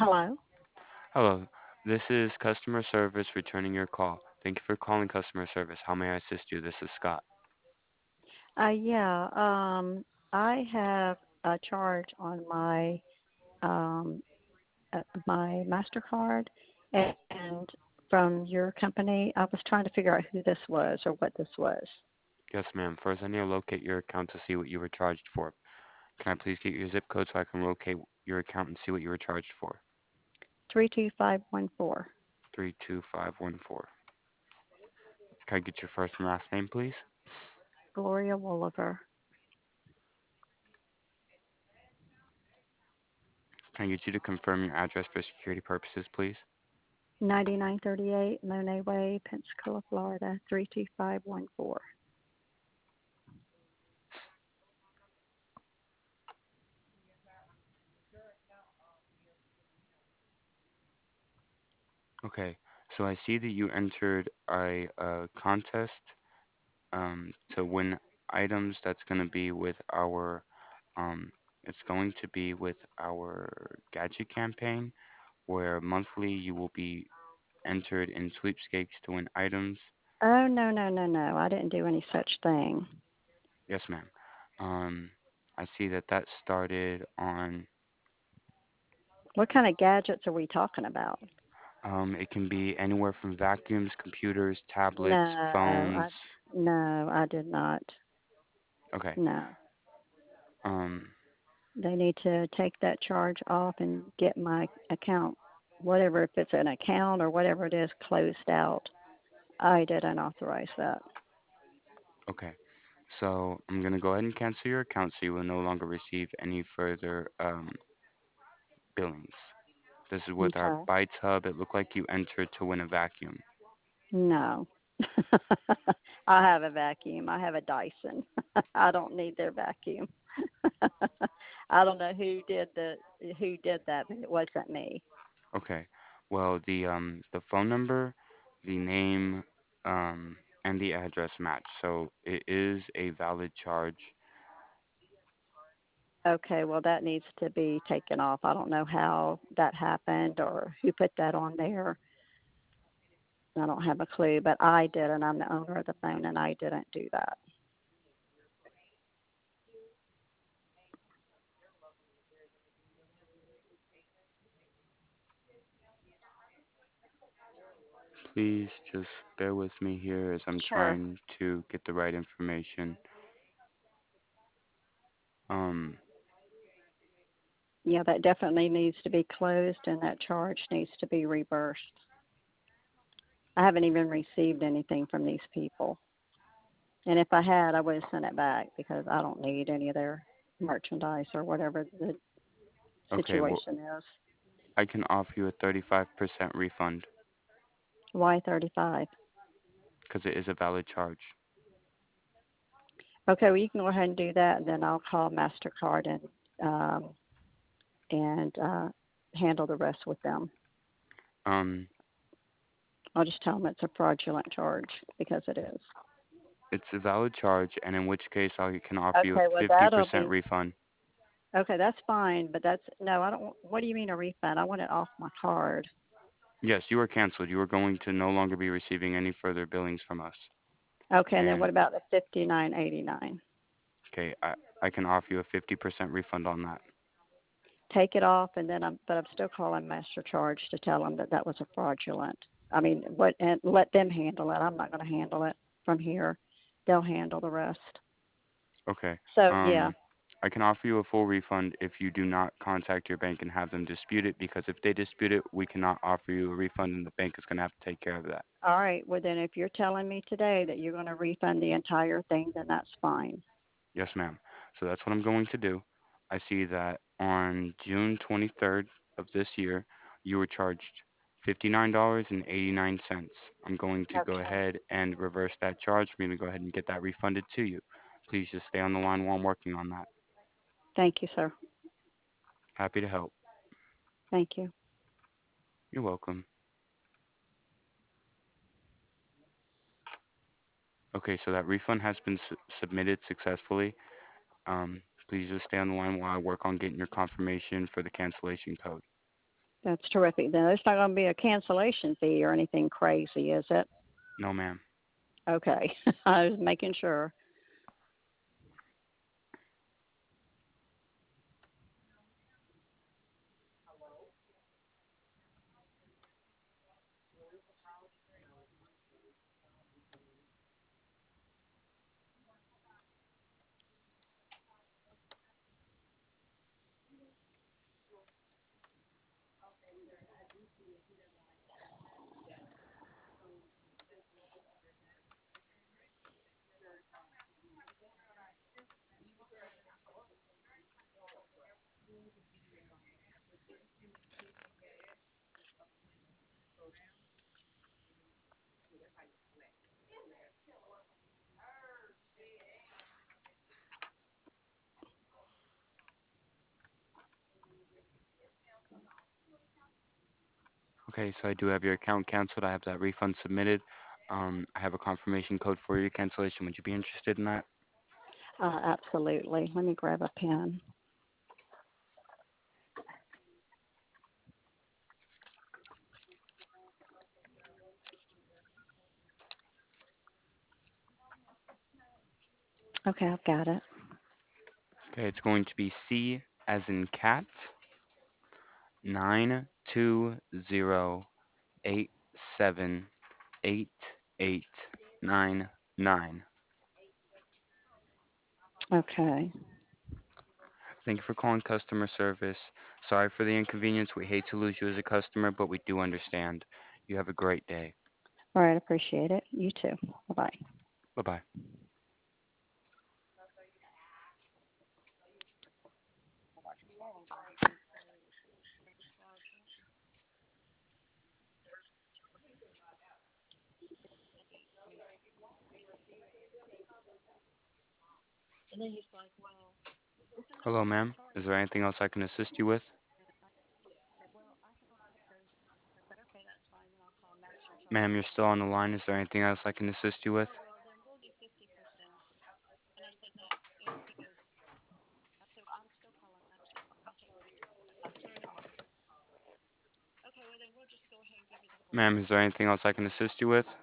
Hello. Hello, this is customer service returning your call. Thank you for calling customer service. How may I assist you? This is Scott. Yeah, I have a charge on um, my Mastercard, and from your company, I was trying to figure out who this was or what this was. Yes, ma'am. First, I need to locate your account to see what you were charged for. Can I please get your zip code so I can locate your account and see what you were charged for? 32514. 32514. Can I get your first and last name, please? Gloria Wolliver, Can I get you to confirm your address for security purposes, please? 9938 Monet Way, Pensacola, Florida 32514. Okay, so I see that you entered a, contest to win items. That's going to be with our Um, it's going to be with our gadget campaign, where monthly you will be entered in sweepstakes to win items. Oh, no, no, no, no. I didn't do any such thing. Yes, ma'am. Um, I see that that started on. What kind of gadgets are we talking about? It can be anywhere from vacuums, computers, No, tablets, phones. no, I did not. Okay. No. Um, They need to take that charge off and get my account, whatever, if it's an account or whatever it is, closed out. I didn't authorize that. okay. So I'm gonna go ahead and cancel your account, so you will no longer receive any further billings. This is with our Okay. Bytes Hub. It looked like you entered to win a vacuum. No. I have a vacuum. I have a Dyson. I don't need their vacuum. I don't know who did that, but it wasn't me. Okay. Well, the phone number, the name, and the address match. So it is a valid charge. Okay, well that needs to be taken off. I don't know how that happened or who put that on there. I don't have a clue, but I did, and I'm the owner of the phone, and I didn't do that. Please just bear with me here as I'm Sure. trying to get the right information. Um, Yeah, that definitely needs to be closed, and that charge needs to be reversed. I haven't even received anything from these people, and if I had, I would have sent it back because I don't need any of their merchandise or whatever the okay, well, situation is. I can offer you a 35% refund Why 35? because it is a valid charge. Okay, well you can go ahead and do that, and then I'll call Mastercard um, and handle the rest with them. Um, I'll just tell them it's a fraudulent charge because it is. it's a valid charge, and in which case I can offer you a Okay, well that'll 50% be refund. okay. That's fine, but that's no. I don't. What do you mean a refund? I want it off my card. Yes, you are canceled. You are going to no longer be receiving any further billings from us. Okay, and then And what about the 59.89? okay, I can offer you a 50% refund on that. Take it off, and then I'm still calling Master Charge to tell them that that was a fraudulent. I mean, what and let them handle it. I'm not going to handle it from here. They'll handle the rest. Okay. So yeah. Um, I can offer you a full refund if you do not contact your bank and have them dispute it, because if they dispute it, we cannot offer you a refund and the bank is going to have to take care of that. All right. Well, then if you're telling me today that you're going to refund the entire thing, then that's fine. Yes, ma'am. So that's what I'm going to do. I see that on June 23rd of this year, you were charged $59.89. I'm going to go Okay. ahead and reverse that charge. I'm going to go ahead and get that refunded to you. Please just stay on the line while I'm working on that. Thank you, sir. Happy to help. Thank you. You're welcome. Okay, so that refund has been submitted successfully. Please just stay on the line while I work on getting your confirmation for the cancellation code. That's terrific. Then it's not going to be a cancellation fee or anything crazy, is it? No, ma'am. Okay. I was making sure. Okay, so I do have your account canceled. I have that refund submitted. I have a confirmation code for your cancellation. Would you be interested in that? Absolutely. Let me grab a pen. Okay, I've got it. Okay, it's going to be C as in cat 920878899. Okay. Thank you for calling customer service. Sorry for the inconvenience. We hate to lose you as a customer, but we do understand. You have a great day. All right, appreciate it. You too. Bye bye. Bye bye. Hello, ma'am. Is there anything else I can assist you with? Ma'am, you're still on the line. Is there anything else I can assist you with? Ma'am, is there anything else I can assist you with?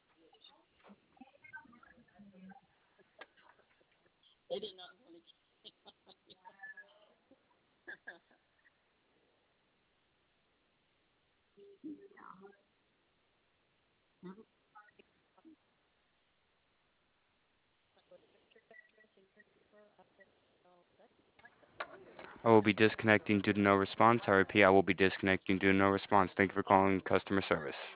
I will be disconnecting due to no response. I repeat, I will be disconnecting due to no response. Thank you for calling customer service.